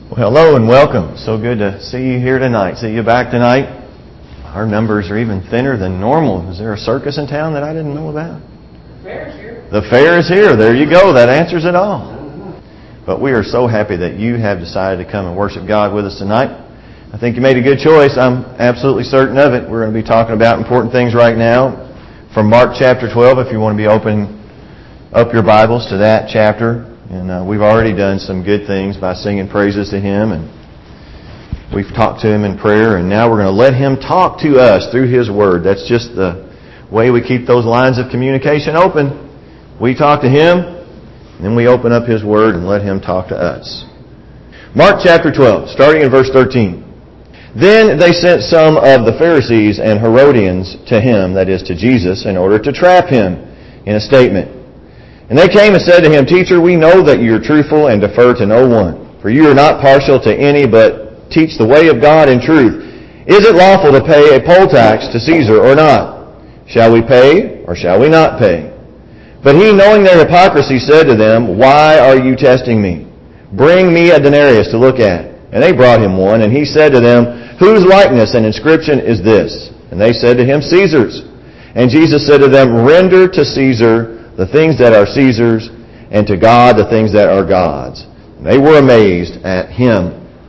Well, hello and welcome. So good to see you here tonight. See you back tonight. Our numbers are even thinner than normal. Is there a circus in town that I didn't know about? The fair is here. The fair is here. There you go. That answers it all. But we are so happy that you have decided to come and worship God with us tonight. I think you made a good choice. I'm absolutely certain of it. We're going to be talking about important things right now from Mark chapter 12, if you want to be opening up your Bibles to that chapter. And we've already done some good things by singing praises to Him, and we've talked to Him in prayer, and now we're going to let Him talk to us through His Word. That's just the way we keep those lines of communication open. We talk to Him, and then we open up His Word and let Him talk to us. Mark chapter 12, starting in verse 13. Then they sent some of the Pharisees and Herodians to Him, that is to Jesus, in order to trap Him in a statement. And they came and said to Him, Teacher, we know that you are truthful and defer to no one, for you are not partial to any, but teach the way of God in truth. Is it lawful to pay a poll tax to Caesar or not? Shall we pay or shall we not pay? But He, knowing their hypocrisy, said to them, Why are you testing me? Bring me a denarius to look at. And they brought Him one, and He said to them, Whose likeness and inscription is this? And they said to Him, Caesar's. And Jesus said to them, Render to Caesar the things that are Caesar's, and to God the things that are God's. And they were amazed at Him.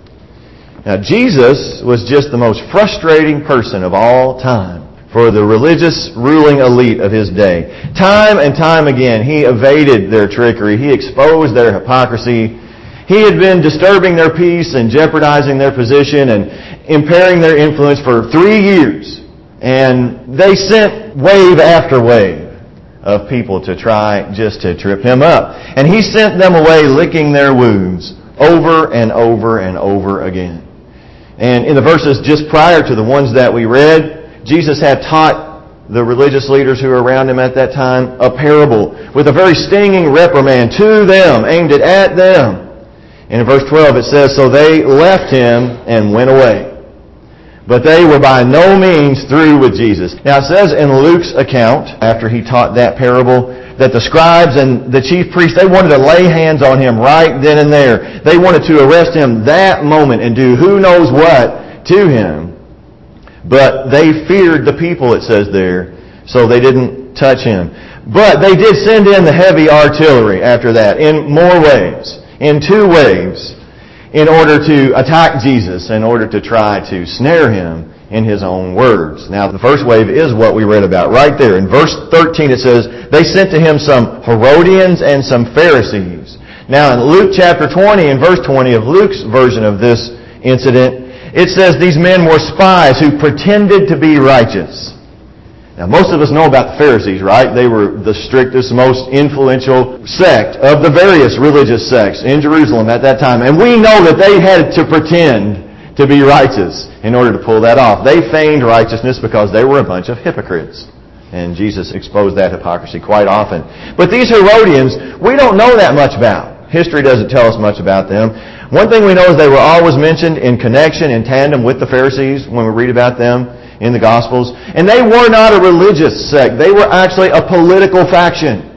Now, Jesus was just the most frustrating person of all time for the religious ruling elite of His day. Time and time again, He evaded their trickery. He exposed their hypocrisy. He had been disturbing their peace and jeopardizing their position and impairing their influence for 3 years. And they sent wave after wave of people to try just to trip Him up. And He sent them away licking their wounds over and over and over again. And in the verses just prior to the ones that we read, Jesus had taught the religious leaders who were around Him at that time a parable with a very stinging reprimand to them, aimed it at them. And in verse 12 it says, So they left Him and went away. But they were by no means through with Jesus. Now it says in Luke's account, after He taught that parable, that the scribes and the chief priests, they wanted to lay hands on Him right then and there. They wanted to arrest Him that moment and do who knows what to Him. But they feared the people, it says there, so they didn't touch Him. But they did send in the heavy artillery after that in more ways, in 2 waves, in order to attack Jesus, in order to try to snare Him in His own words. Now, the first wave is what we read about right there. In verse 13 it says, They sent to Him some Herodians and some Pharisees. Now, in Luke chapter 20 and verse 20 of Luke's version of this incident, it says these men were spies who pretended to be righteous. Now, most of us know about the Pharisees, right? They were the strictest, most influential sect of the various religious sects in Jerusalem at that time. And we know that they had to pretend to be righteous in order to pull that off. They feigned righteousness because they were a bunch of hypocrites. And Jesus exposed that hypocrisy quite often. But these Herodians, we don't know that much about. History doesn't tell us much about them. One thing we know is they were always mentioned in connection, in tandem with the Pharisees when we read about them in the Gospels. And they were not a religious sect. They were actually a political faction.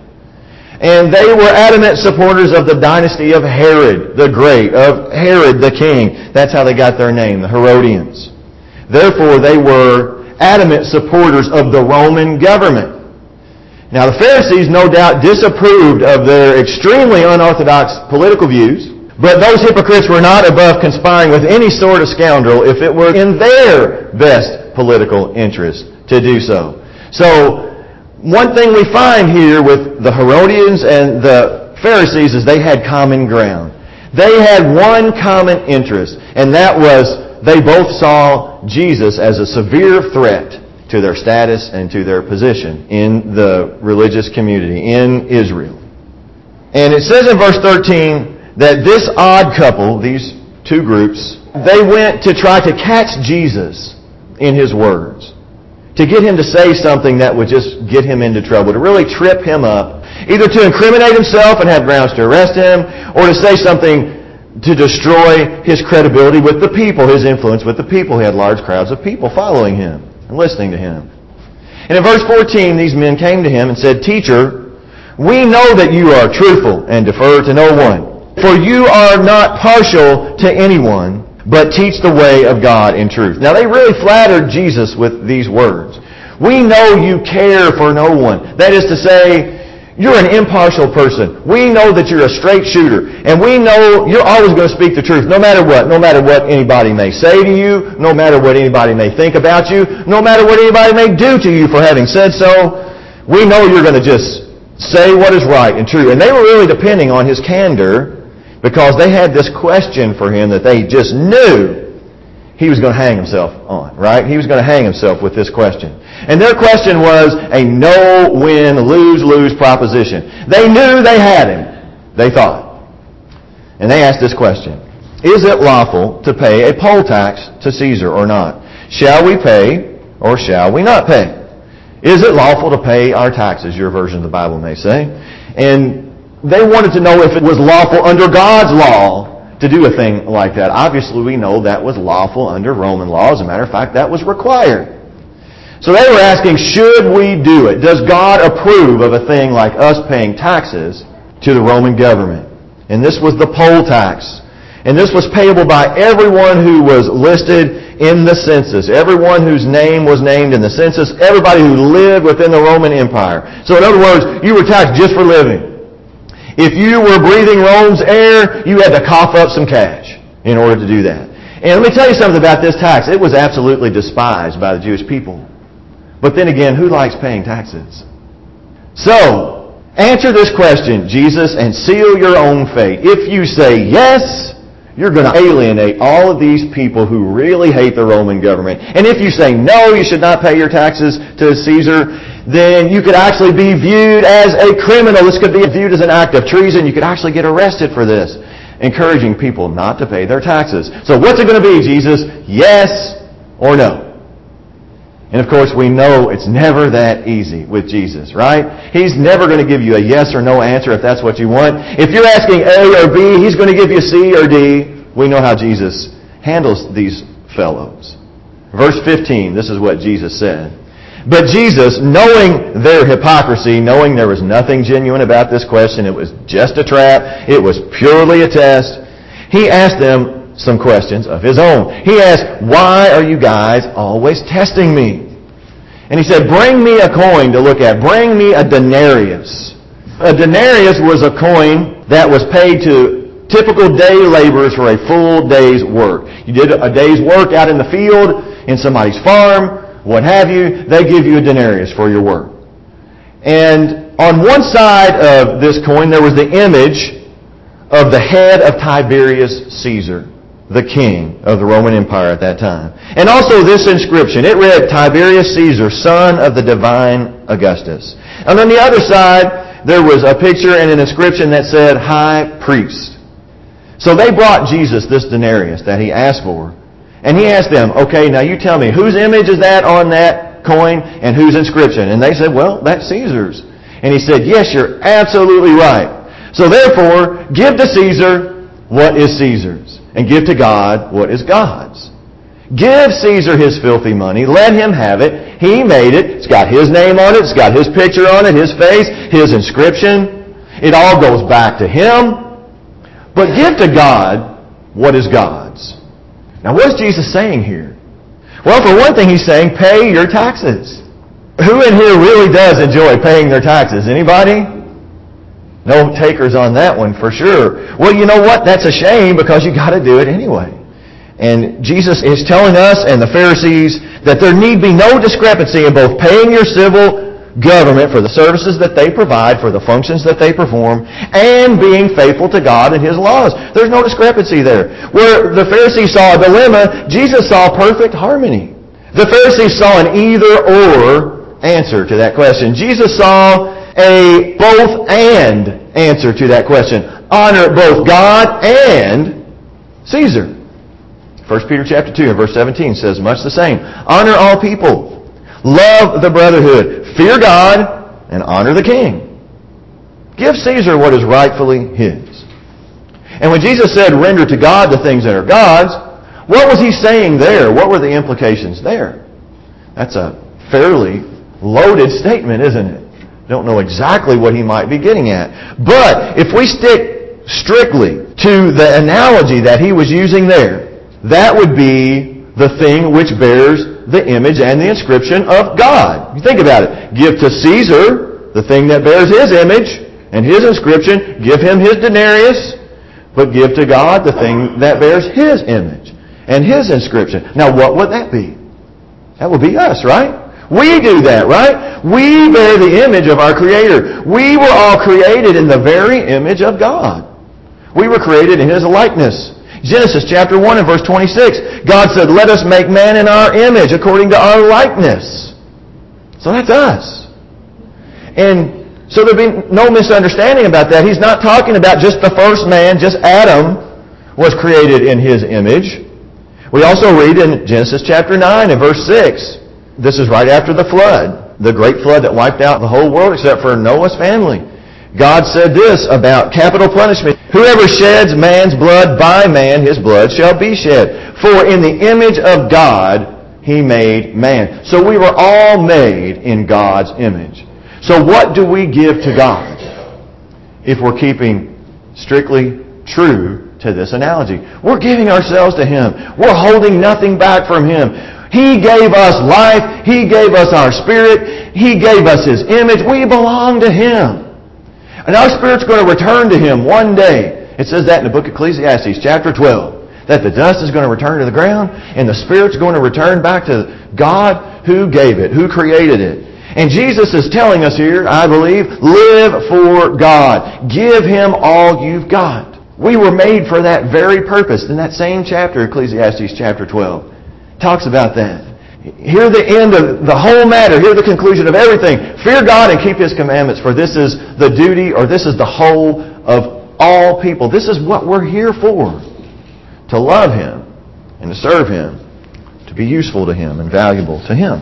And they were adamant supporters of the dynasty of Herod the Great, of Herod the King. That's how they got their name, the Herodians. Therefore, they were adamant supporters of the Roman government. Now, the Pharisees no doubt disapproved of their extremely unorthodox political views, but those hypocrites were not above conspiring with any sort of scoundrel if it were in their best political interest to do so. So, one thing we find here with the Herodians and the Pharisees is they had common ground. They had one common interest, and that was they both saw Jesus as a severe threat to their status and to their position in the religious community in Israel. And it says in verse 13 that this odd couple, these 2 groups, they went to try to catch Jesus in His words, to get Him to say something that would just get Him into trouble, to really trip Him up, either to incriminate Himself and have grounds to arrest Him, or to say something to destroy His credibility with the people, His influence with the people. He had large crowds of people following Him and listening to Him. And in verse 14, these men came to Him and said, Teacher, we know that you are truthful and defer to no one, For you are not partial to anyone, but teach the way of God in truth. Now they really flattered Jesus with these words. We know you care for no one. That is to say, you're an impartial person. We know that you're a straight shooter. And we know you're always going to speak the truth no matter what. No matter what anybody may say to you. No matter what anybody may think about you. No matter what anybody may do to you for having said so. We know you're going to just say what is right and true. And they were really depending on his candor because they had this question for him that they just knew he was going to hang himself on, right? He was going to hang himself with this question. And their question was a no-win, lose-lose proposition. They knew they had him, they thought. And they asked this question. Is it lawful to pay a poll tax to Caesar or not? Shall we pay or shall we not pay? Is it lawful to pay our taxes, your version of the Bible may say. And they wanted to know if it was lawful under God's law to do a thing like that. Obviously, we know that was lawful under Roman law. As a matter of fact, that was required. So they were asking, should we do it? Does God approve of a thing like us paying taxes to the Roman government? And this was the poll tax. And this was payable by everyone who was listed in the census. Everyone whose name was named in the census. Everybody who lived within the Roman Empire. So in other words, you were taxed just for living. If you were breathing Rome's air, you had to cough up some cash in order to do that. And let me tell you something about this tax. It was absolutely despised by the Jewish people. But then again, who likes paying taxes? So, answer this question, Jesus, and seal your own fate. If you say yes, you're going to alienate all of these people who really hate the Roman government. And if you say no, you should not pay your taxes to Caesar, then you could actually be viewed as a criminal. This could be viewed as an act of treason. You could actually get arrested for this, encouraging people not to pay their taxes. So what's it going to be, Jesus? Yes or no? And of course, we know it's never that easy with Jesus, right? He's never going to give you a yes or no answer if that's what you want. If you're asking A or B, He's going to give you C or D. We know how Jesus handles these fellows. Verse 15, this is what Jesus said. But Jesus, knowing their hypocrisy, knowing there was nothing genuine about this question, it was just a trap, it was purely a test, He asked them some questions of His own. He asked, why are you guys always testing me? And He said, bring me a coin to look at. Bring me a denarius. A denarius was a coin that was paid to typical day laborers for a full day's work. You did a day's work out in the field, in somebody's farm, what have you, they give you a denarius for your work. And on one side of this coin, there was the image of the head of Tiberius Caesar, the king of the Roman Empire at that time. And also this inscription. It read, Tiberius Caesar, son of the divine Augustus. And on the other side, there was a picture and an inscription that said, High Priest. So they brought Jesus this denarius that He asked for. And He asked them, okay, now you tell me, whose image is that on that coin and whose inscription? And they said, well, that's Caesar's. And He said, yes, you're absolutely right. So therefore, give to Caesar what is Caesar's. And give to God what is God's. Give Caesar his filthy money. Let him have it. He made it. It's got his name on it. It's got his picture on it, his face, his inscription. It all goes back to him. But give to God what is God's. Now what is Jesus saying here? Well, for one thing, He's saying, pay your taxes. Who in here really does enjoy paying their taxes? Anybody? No takers on that one for sure. Well, you know what? That's a shame because you got to do it anyway. And Jesus is telling us and the Pharisees that there need be no discrepancy in both paying your civil government for the services that they provide, for the functions that they perform, and being faithful to God and His laws. There's no discrepancy there. Where the Pharisees saw a dilemma, Jesus saw perfect harmony. The Pharisees saw an either-or answer to that question. Jesus saw a both-and answer to that question. Honor both God and Caesar. 1 Peter chapter 2 and verse 17 says much the same. Honor all people. Love the brotherhood. Fear God and honor the king. Give Caesar what is rightfully his. And when Jesus said, render to God the things that are God's, what was He saying there? What were the implications there? That's a fairly loaded statement, isn't it? Don't know exactly what He might be getting at. But if we stick strictly to the analogy that he was using there, that would be the thing which bears the image and the inscription of God. You think about it. Give to Caesar the thing that bears his image and his inscription. Give him his denarius, but give to God the thing that bears his image and his inscription. Now what would that be? That would be us, right? We do that, right? We bear the image of our Creator. We were all created in the very image of God. We were created in His likeness. Genesis chapter 1 and verse 26. God said, let us make man in our image according to our likeness. So that's us. And so there'll be no misunderstanding about that. He's not talking about just the first man, just Adam was created in His image. We also read in Genesis chapter 9 and verse 6. This is right after the flood, the great flood that wiped out the whole world except for Noah's family. God said this about capital punishment. Whoever sheds man's blood, by man his blood shall be shed. For in the image of God He made man. So we were all made in God's image. So what do we give to God if we're keeping strictly true to this analogy? We're giving ourselves to Him. We're holding nothing back from Him. He gave us life. He gave us our spirit. He gave us His image. We belong to Him. And our spirit's going to return to Him one day. It says that in the book of Ecclesiastes, chapter 12. That the dust is going to return to the ground, and the spirit's going to return back to God who gave it, who created it. And Jesus is telling us here, I believe, live for God. Give Him all you've got. We were made for that very purpose. In that same chapter, Ecclesiastes chapter 12, talks about that. Hear the end of the whole matter. Hear the conclusion of everything. Fear God and keep His commandments, for this is the duty, or this is the whole of all people. This is what we're here for. To love Him and to serve Him. To be useful to Him and valuable to Him.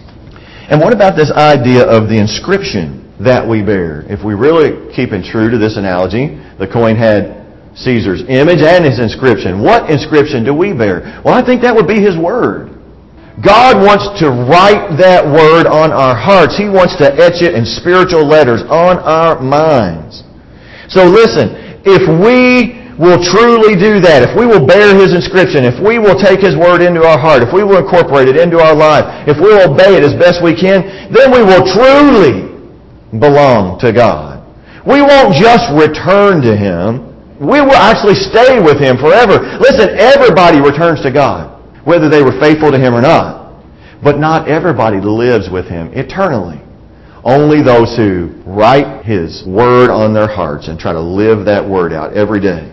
And what about this idea of the inscription that we bear? If we really keep it true to this analogy, the coin had Caesar's image and his inscription. What inscription do we bear? Well, I think that would be His Word. God wants to write that Word on our hearts. He wants to etch it in spiritual letters on our minds. So listen, if we will truly do that, if we will bear His inscription, if we will take His Word into our heart, if we will incorporate it into our life, if we will obey it as best we can, then we will truly belong to God. We won't just return to Him. We will actually stay with Him forever. Listen, everybody returns to God, whether they were faithful to Him or not. But not everybody lives with Him eternally. Only those who write His Word on their hearts and try to live that Word out every day.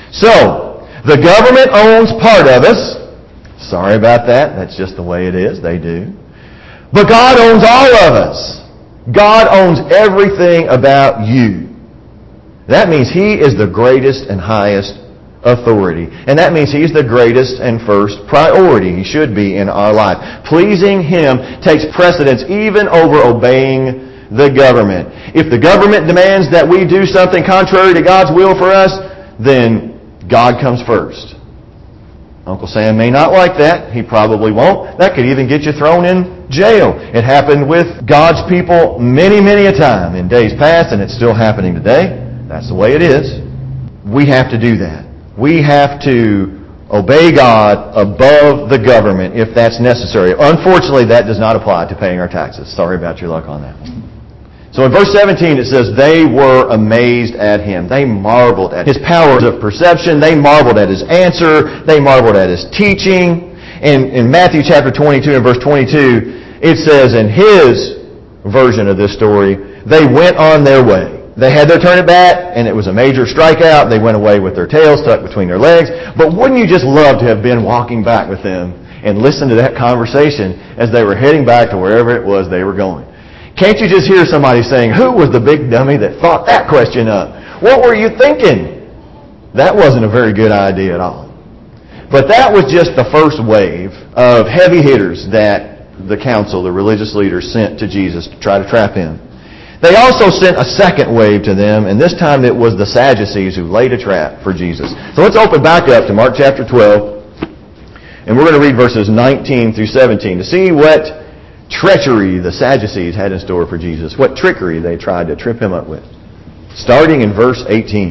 So, the government owns part of us. Sorry about that. That's just the way it is. They do. But God owns all of us. God owns everything about you. That means He is the greatest and highest authority. And that means He's the greatest and first priority. He should be in our life. Pleasing Him takes precedence even over obeying the government. If the government demands that we do something contrary to God's will for us, then God comes first. Uncle Sam may not like that. He probably won't. That could even get you thrown in jail. It happened with God's people many, many a time in days past, and it's still happening today. That's the way it is. We have to do that. We have to obey God above the government if that's necessary. Unfortunately, that does not apply to paying our taxes. Sorry about your luck on that one. So in verse 17 it says, they were amazed at Him. They marveled at His powers of perception. They marveled at His answer. They marveled at His teaching. And in Matthew chapter 22 and verse 22, it says in his version of this story, they went on their way. They had their turn at bat, and it was a major strikeout. They went away with their tails tucked between their legs. But wouldn't you just love to have been walking back with them and listen to that conversation as they were heading back to wherever it was they were going? Can't you just hear somebody saying, who was the big dummy that thought that question up? What were you thinking? That wasn't a very good idea at all. But that was just the first wave of heavy hitters that the council, the religious leaders, sent to Jesus to try to trap Him. They also sent a second wave to them, and this time it was the Sadducees who laid a trap for Jesus. So let's open back up to Mark chapter 12, and we're going to read verses 19 through 17 to see what treachery the Sadducees had in store for Jesus, what trickery they tried to trip Him up with. Starting in verse 18.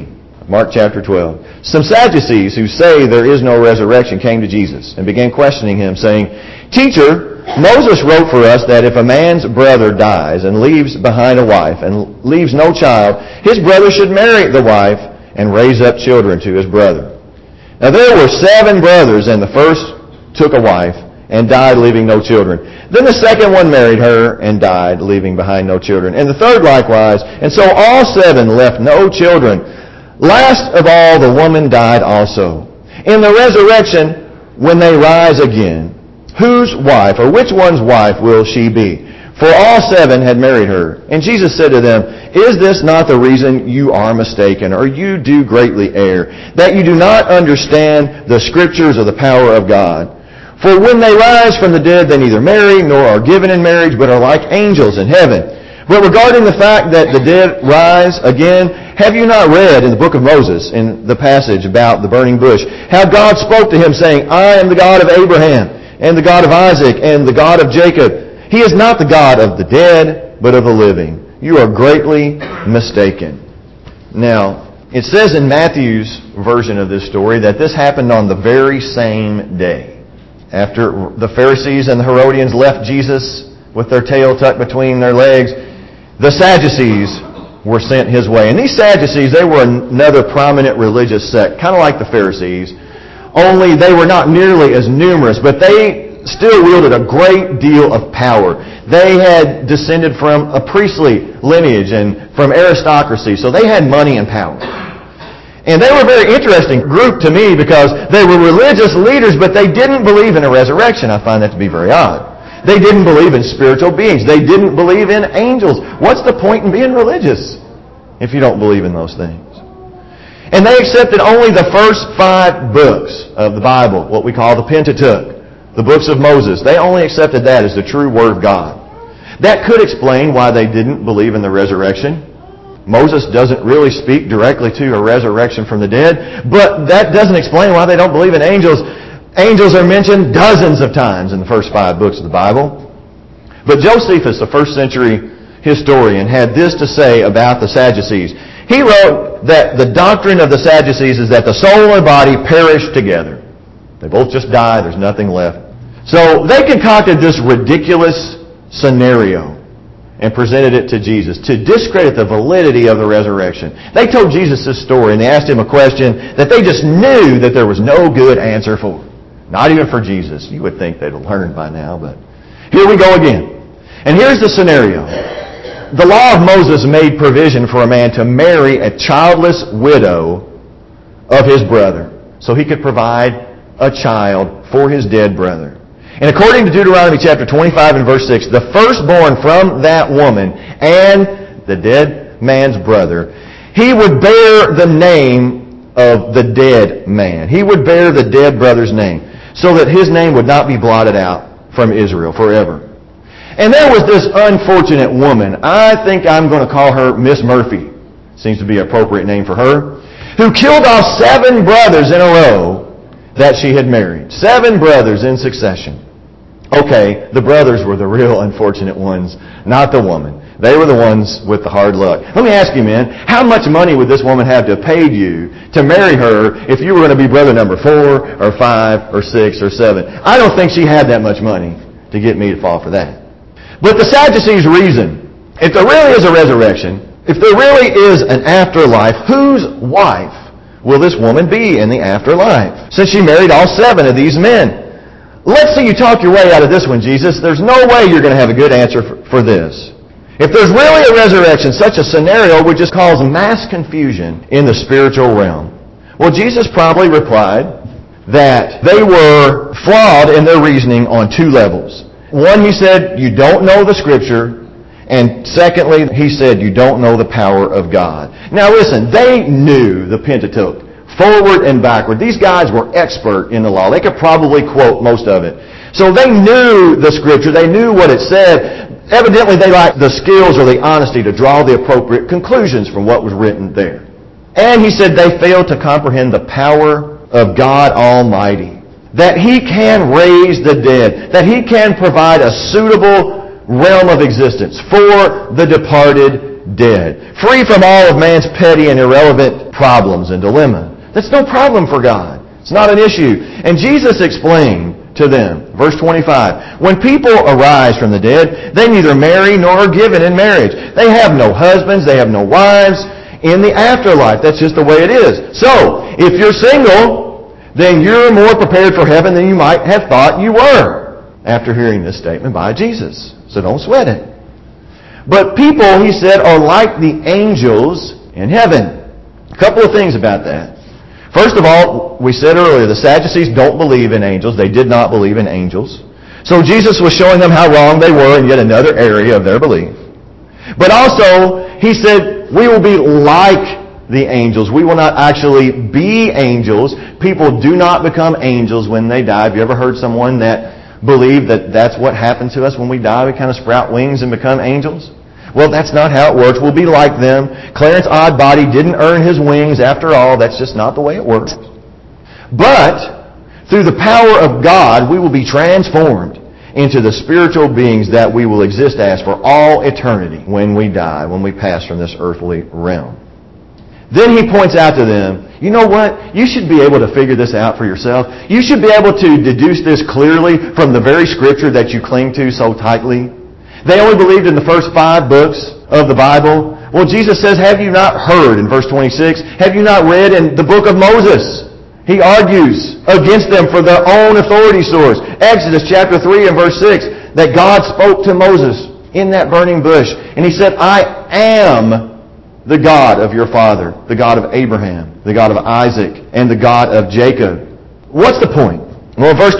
Mark chapter 12. Some Sadducees who say there is no resurrection came to Jesus and began questioning him, saying, Teacher, Moses wrote for us that if a man's brother dies and leaves behind a wife and leaves no child, his brother should marry the wife and raise up children to his brother. Now there were 7 brothers, and the first took a wife and died, leaving no children. Then the second one married her and died, leaving behind no children. And the third likewise. And so all 7 left no children. Last of all, the woman died also. In the resurrection, when they rise again, whose wife, or which one's wife will she be? For all 7 had married her. And Jesus said to them, Is this not the reason you are mistaken, or you do greatly err, that you do not understand the Scriptures or the power of God? For when they rise from the dead, they neither marry nor are given in marriage, but are like angels in heaven. But regarding the fact that the dead rise again, have you not read in the book of Moses, in the passage about the burning bush, how God spoke to him, saying, I am the God of Abraham, and the God of Isaac, and the God of Jacob. He is not the God of the dead, but of the living. You are greatly mistaken. Now, it says in Matthew's version of this story that this happened on the very same day. After the Pharisees and the Herodians left Jesus with their tail tucked between their legs, the Sadducees were sent his way. And these Sadducees, they were another prominent religious sect, kind of like the Pharisees, only they were not nearly as numerous, but they still wielded a great deal of power. They had descended from a priestly lineage and from aristocracy, so they had money and power. And they were a very interesting group to me because they were religious leaders, but they didn't believe in a resurrection. I find that to be very odd. They didn't believe in spiritual beings. They didn't believe in angels. What's the point in being religious if you don't believe in those things? And they accepted only the first 5 books of the Bible, what we call the Pentateuch, the books of Moses. They only accepted that as the true Word of God. That could explain why they didn't believe in the resurrection. Moses doesn't really speak directly to a resurrection from the dead, but that doesn't explain why they don't believe in angels. Angels are mentioned dozens of times in the first 5 books of the Bible. But Josephus, the first century historian, had this to say about the Sadducees. He wrote that the doctrine of the Sadducees is that the soul and body perish together. They both just die, there's nothing left. So they concocted this ridiculous scenario and presented it to Jesus to discredit the validity of the resurrection. They told Jesus this story and they asked him a question that they just knew that there was no good answer for. Not even for Jesus. You would think they'd have learned by now, but here we go again. And here's the scenario. The law of Moses made provision for a man to marry a childless widow of his brother so he could provide a child for his dead brother. And according to Deuteronomy chapter 25 and verse 6, the firstborn from that woman and the dead man's brother, he would bear the name of the dead man. He would bear the dead brother's name so that his name would not be blotted out from Israel forever. And there was this unfortunate woman, I think I'm going to call her Miss Murphy, seems to be an appropriate name for her, who killed off 7 brothers in a row that she had married. 7 brothers in succession. Okay, the brothers were the real unfortunate ones, not the woman. They were the ones with the hard luck. Let me ask you, men, how much money would this woman have to have paid you to marry her if you were going to be brother number 4 or 5 or 6 or 7? I don't think she had that much money to get me to fall for that. But the Sadducees reason, if there really is a resurrection, if there really is an afterlife, whose wife will this woman be in the afterlife? Since she married all 7 of these men. Let's see you talk your way out of this one, Jesus. There's no way you're going to have a good answer for this. If there's really a resurrection, such a scenario would just cause mass confusion in the spiritual realm. Well, Jesus probably replied that they were flawed in their reasoning on 2 levels. One, he said, you don't know the Scripture. And secondly, he said, you don't know the power of God. Now listen, they knew the Pentateuch, forward and backward. These guys were expert in the law. They could probably quote most of it. So they knew the Scripture. They knew what it said. Evidently, they lacked the skills or the honesty to draw the appropriate conclusions from what was written there. And he said they failed to comprehend the power of God Almighty. That He can raise the dead. That He can provide a suitable realm of existence for the departed dead. Free from all of man's petty and irrelevant problems and dilemma. That's no problem for God. It's not an issue. And Jesus explained to them, verse 25, when people arise from the dead, they neither marry nor are given in marriage. They have no husbands, they have no wives in the afterlife. That's just the way it is. So, if you're single, then you're more prepared for heaven than you might have thought you were after hearing this statement by Jesus. So don't sweat it. But people, he said, are like the angels in heaven. A couple of things about that. First of all, we said earlier, the Sadducees don't believe in angels. They did not believe in angels. So Jesus was showing them how wrong they were in yet another area of their belief. But also, he said, we will be like the angels. We will not actually be angels. People do not become angels when they die. Have you ever heard someone that believed that that's what happened to us when we die? We kind of sprout wings and become angels? Well, that's not how it works. We'll be like them. Clarence Oddbody didn't earn his wings after all. That's just not the way it works. But, through the power of God, we will be transformed into the spiritual beings that we will exist as for all eternity when we die, when we pass from this earthly realm. Then he points out to them, you know what? You should be able to figure this out for yourself. You should be able to deduce this clearly from the very Scripture that you cling to so tightly. They only believed in the first 5 books of the Bible. Well, Jesus says, have you not heard, in verse 26, have you not read in the book of Moses? He argues against them for their own authority source. Exodus chapter 3 and verse 6, that God spoke to Moses in that burning bush. And he said, I am the God of your father, the God of Abraham, the God of Isaac, and the God of Jacob. What's the point? Well, verse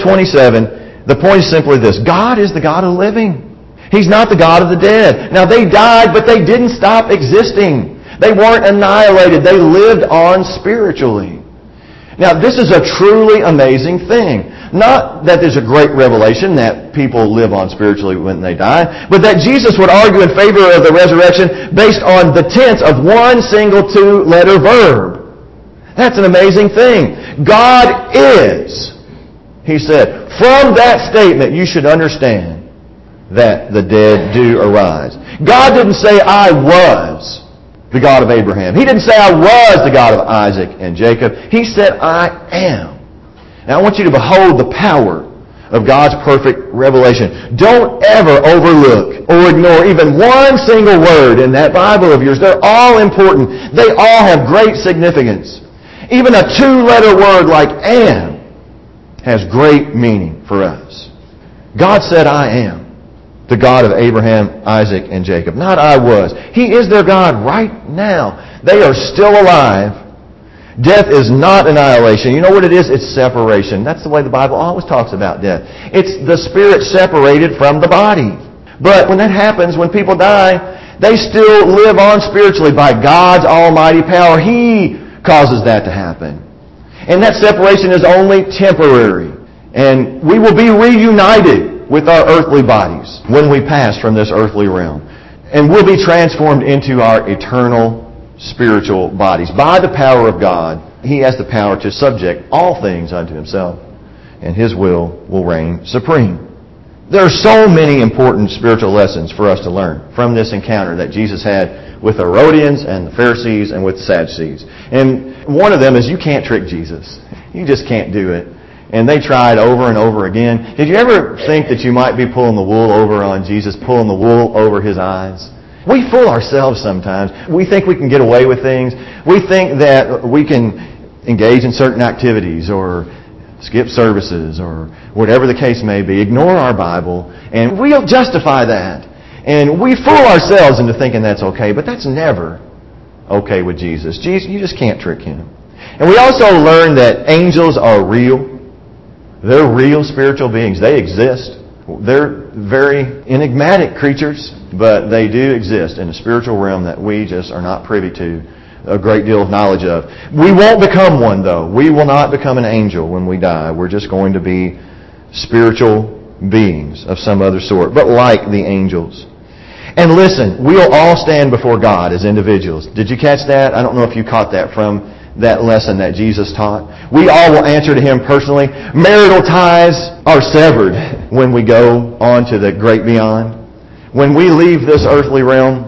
27, the point is simply this. God is the God of the living. He's not the God of the dead. Now, they died, but they didn't stop existing. They weren't annihilated. They lived on spiritually. Now, this is a truly amazing thing. Not that there's a great revelation that people live on spiritually when they die, but that Jesus would argue in favor of the resurrection based on the tense of one single 2-letter verb. That's an amazing thing. God is, he said. From that statement, you should understand that the dead do arise. God didn't say, I was the God of Abraham. He didn't say, I was the God of Isaac and Jacob. He said, I am. Now I want you to behold the power of God's perfect revelation. Don't ever overlook or ignore even one single word in that Bible of yours. They're all important. They all have great significance. Even a 2-letter word like am has great meaning for us. God said, I am the God of Abraham, Isaac, and Jacob. Not I was. He is their God right now. They are still alive. Death is not annihilation. You know what it is? It's separation. That's the way the Bible always talks about death. It's the spirit separated from the body. But when that happens, when people die, they still live on spiritually by God's almighty power. He causes that to happen. And that separation is only temporary. And we will be reunited with our earthly bodies when we pass from this earthly realm. And we'll be transformed into our eternal spiritual bodies. By the power of God, He has the power to subject all things unto Himself, and His will reign supreme. There are so many important spiritual lessons for us to learn from this encounter that Jesus had with the Herodians and the Pharisees and with the Sadducees. And one of them is you can't trick Jesus. You just can't do it. And they tried over and over again. Did you ever think that you might be pulling the wool over on Jesus, pulling the wool over His eyes? We fool ourselves sometimes. We think we can get away with things. We think that we can engage in certain activities or skip services or whatever the case may be, ignore our Bible, and we'll justify that. And we fool ourselves into thinking that's okay, but that's never okay with Jesus. Jesus, you just can't trick Him. And we also learn that angels are real. They're real spiritual beings. They exist. They're very enigmatic creatures, but they do exist in a spiritual realm that we just are not privy to a great deal of knowledge of. We won't become one, though. We will not become an angel when we die. We're just going to be spiritual beings of some other sort, but like the angels. And listen, we'll all stand before God as individuals. Did you catch that? I don't know if you caught that from that lesson that Jesus taught. We all will answer to Him personally. Marital ties are severed when we go on to the great beyond. When we leave this earthly realm,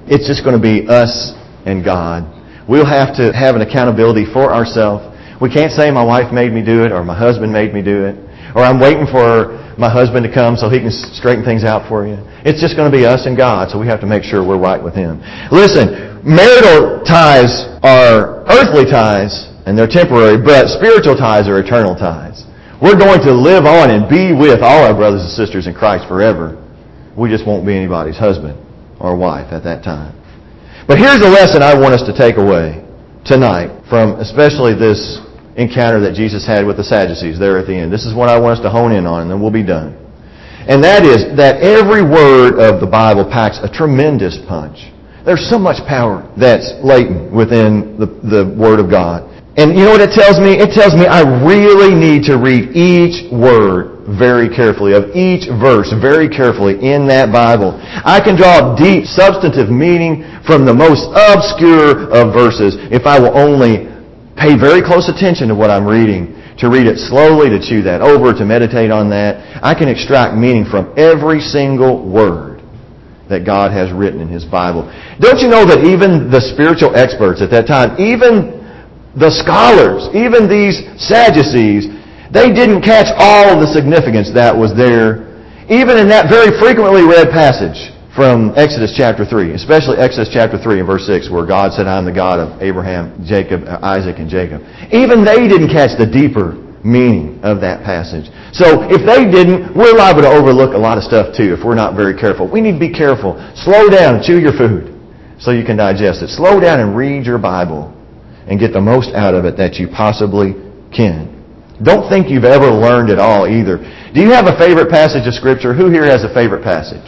it's just going to be us and God. We'll have to have an accountability for ourselves. We can't say my wife made me do it or my husband made me do it or I'm waiting for my husband to come so he can straighten things out for you. It's just going to be us and God, so we have to make sure we're right with Him. Listen, marital ties are earthly ties and they're temporary, but spiritual ties are eternal ties. We're going to live on and be with all our brothers and sisters in Christ forever. We just won't be anybody's husband or wife at that time. But here's a lesson I want us to take away tonight from especially this encounter that Jesus had with the Sadducees there at the end. This is what I want us to hone in on, and then we'll be done. And that is that every word of the Bible packs a tremendous punch. There's so much power that's latent within the Word of God. And you know what it tells me? It tells me I really need to read each word very carefully, of each verse very carefully in that Bible. I can draw deep, substantive meaning from the most obscure of verses if I will only pay very close attention to what I'm reading, to read it slowly, to chew that over, to meditate on that. I can extract meaning from every single word that God has written in His Bible. Don't you know that even the spiritual experts at that time, even the scholars, even these Sadducees, they didn't catch all of the significance that was there, even in that very frequently read passage from Exodus chapter 3, especially Exodus chapter 3 and verse 6, where God said, I'm the God of Abraham, Isaac, and Jacob. Even they didn't catch the deeper meaning of that passage. So if they didn't, we're liable to overlook a lot of stuff too if we're not very careful. We need to be careful. Slow down and chew your food so you can digest it. Slow down and read your Bible and get the most out of it that you possibly can. Don't think you've ever learned it all either. Do you have a favorite passage of Scripture? Who here has a favorite passage?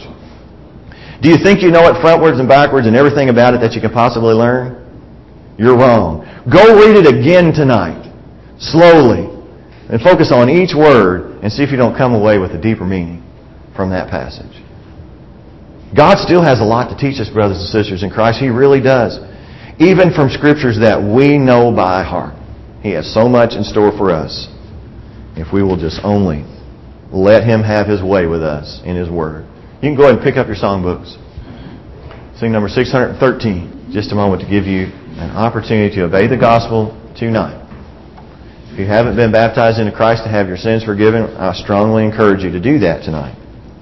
Do you think you know it frontwards and backwards and everything about it that you can possibly learn? You're wrong. Go read it again tonight, slowly, and focus on each word and see if you don't come away with a deeper meaning from that passage. God still has a lot to teach us, brothers and sisters in Christ. He really does. Even from Scriptures that we know by heart. He has so much in store for us if we will just only let Him have His way with us in His Word. You can go ahead and pick up your songbooks. Sing number 613. Just a moment to give you an opportunity to obey the gospel tonight. If you haven't been baptized into Christ to have your sins forgiven, I strongly encourage you to do that tonight.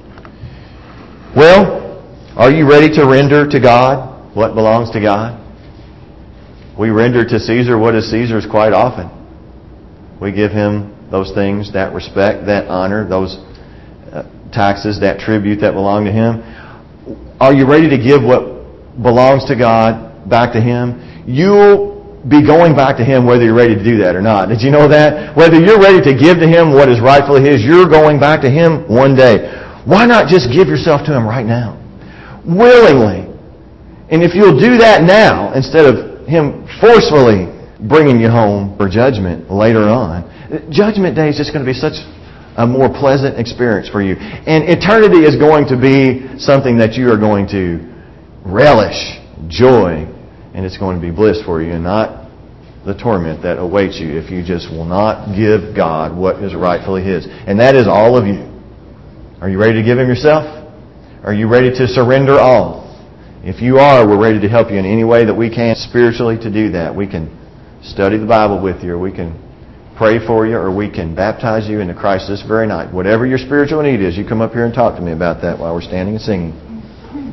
Well, are you ready to render to God what belongs to God? We render to Caesar what is Caesar's quite often. We give him those things, that respect, that honor, those taxes, that tribute that belong to Him. Are you ready to give what belongs to God back to Him? You'll be going back to Him whether you're ready to do that or not. Did you know that? Whether you're ready to give to Him what is rightfully His, you're going back to Him one day. Why not just give yourself to Him right now? Willingly. And if you'll do that now, instead of Him forcefully bringing you home for judgment later on, Judgment Day is just going to be such a more pleasant experience for you. And eternity is going to be something that you are going to relish, joy, and it's going to be bliss for you and not the torment that awaits you if you just will not give God what is rightfully His. And that is all of you. Are you ready to give Him yourself? Are you ready to surrender all? If you are, we're ready to help you in any way that we can spiritually to do that. We can study the Bible with you, or we can pray for you, or we can baptize you into Christ this very night. Whatever your spiritual need is, you come up here and talk to me about that while we're standing and singing.